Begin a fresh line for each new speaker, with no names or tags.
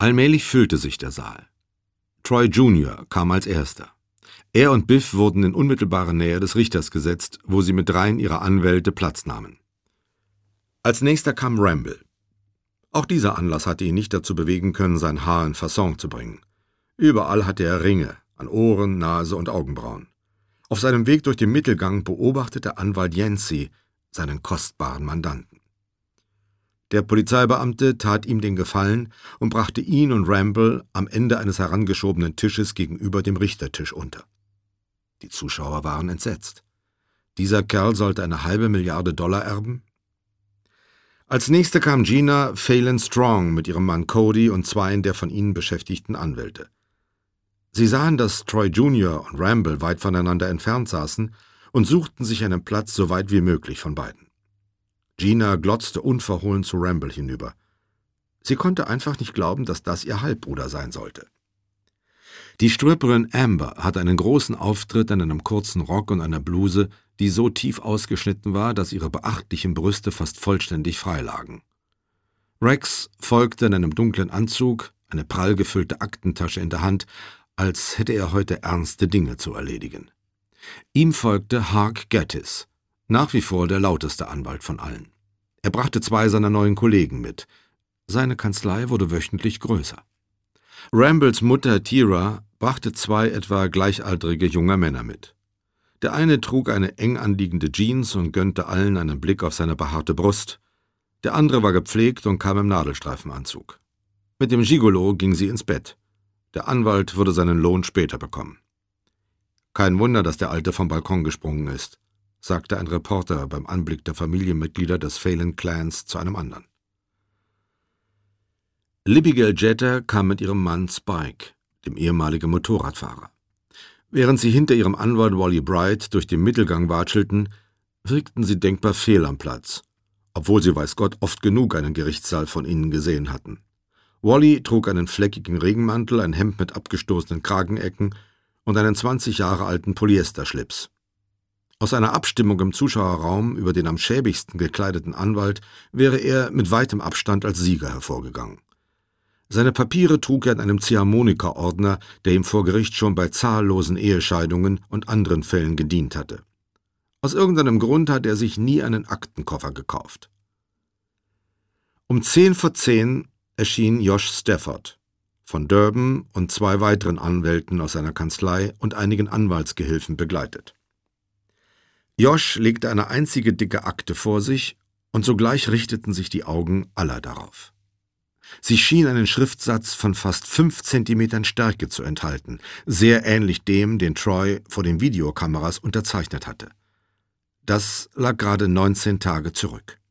Allmählich füllte sich der Saal. Troy Jr. kam als Erster. Er und Biff wurden in unmittelbare Nähe des Richters gesetzt, wo sie mit 3 ihrer Anwälte Platz nahmen. Als nächster kam Ramble. Auch dieser Anlass hatte ihn nicht dazu bewegen können, sein Haar in Fasson zu bringen. Überall hatte er Ringe, an Ohren, Nase und Augenbrauen. Auf seinem Weg durch den Mittelgang beobachtete Anwalt Yancey seinen kostbaren Mandanten. Der Polizeibeamte tat ihm den Gefallen und brachte ihn und Ramble am Ende eines herangeschobenen Tisches gegenüber dem Richtertisch unter. Die Zuschauer waren entsetzt. Dieser Kerl sollte eine $500 Millionen erben? Als nächste kam Gina Phelan Strong mit ihrem Mann Cody und 2 der von ihnen beschäftigten Anwälte. Sie sahen, dass Troy Jr. und Ramble weit voneinander entfernt saßen und suchten sich einen Platz so weit wie möglich von beiden. Gina glotzte unverhohlen zu Ramble hinüber. Sie konnte einfach nicht glauben, dass das ihr Halbbruder sein sollte. Die Stripperin Amber hatte einen großen Auftritt in einem kurzen Rock und einer Bluse, die so tief ausgeschnitten war, dass ihre beachtlichen Brüste fast vollständig frei lagen. Rex folgte in einem dunklen Anzug, eine prall gefüllte Aktentasche in der Hand, als hätte er heute ernste Dinge zu erledigen. Ihm folgte Hark Gattis, nach wie vor der lauteste Anwalt von allen. Er brachte 2 seiner neuen Kollegen mit. Seine Kanzlei wurde wöchentlich größer. Rambles Mutter Tira brachte 2 etwa gleichaltrige junge Männer mit. Der eine trug eine eng anliegende Jeans und gönnte allen einen Blick auf seine behaarte Brust. Der andere war gepflegt und kam im Nadelstreifenanzug. Mit dem Gigolo ging sie ins Bett. Der Anwalt würde seinen Lohn später bekommen. »Kein Wunder, dass der Alte vom Balkon gesprungen ist«, sagte ein Reporter beim Anblick der Familienmitglieder des Phelan-Clans zu einem anderen. Libby Jeter kam mit ihrem Mann Spike, dem ehemaligen Motorradfahrer. Während sie hinter ihrem Anwalt Wally Bright durch den Mittelgang watschelten, wirkten sie denkbar fehl am Platz, obwohl sie weiß Gott oft genug einen Gerichtssaal von innen gesehen hatten. Wally trug einen fleckigen Regenmantel, ein Hemd mit abgestoßenen Kragenecken und einen 20 Jahre alten Polyesterschlips. Aus einer Abstimmung im Zuschauerraum über den am schäbigsten gekleideten Anwalt wäre er mit weitem Abstand als Sieger hervorgegangen. Seine Papiere trug er in einem Ziehharmonika-Ordner, der ihm vor Gericht schon bei zahllosen Ehescheidungen und anderen Fällen gedient hatte. Aus irgendeinem Grund hatte er sich nie einen Aktenkoffer gekauft. Um 9:50 erschien Josh Stafford, von Durban und 2 weiteren Anwälten aus seiner Kanzlei und einigen Anwaltsgehilfen begleitet. Josh legte eine einzige dicke Akte vor sich, und sogleich richteten sich die Augen aller darauf. Sie schien einen Schriftsatz von fast 5 Zentimetern Stärke zu enthalten, sehr ähnlich dem, den Troy vor den Videokameras unterzeichnet hatte. Das lag gerade 19 Tage zurück.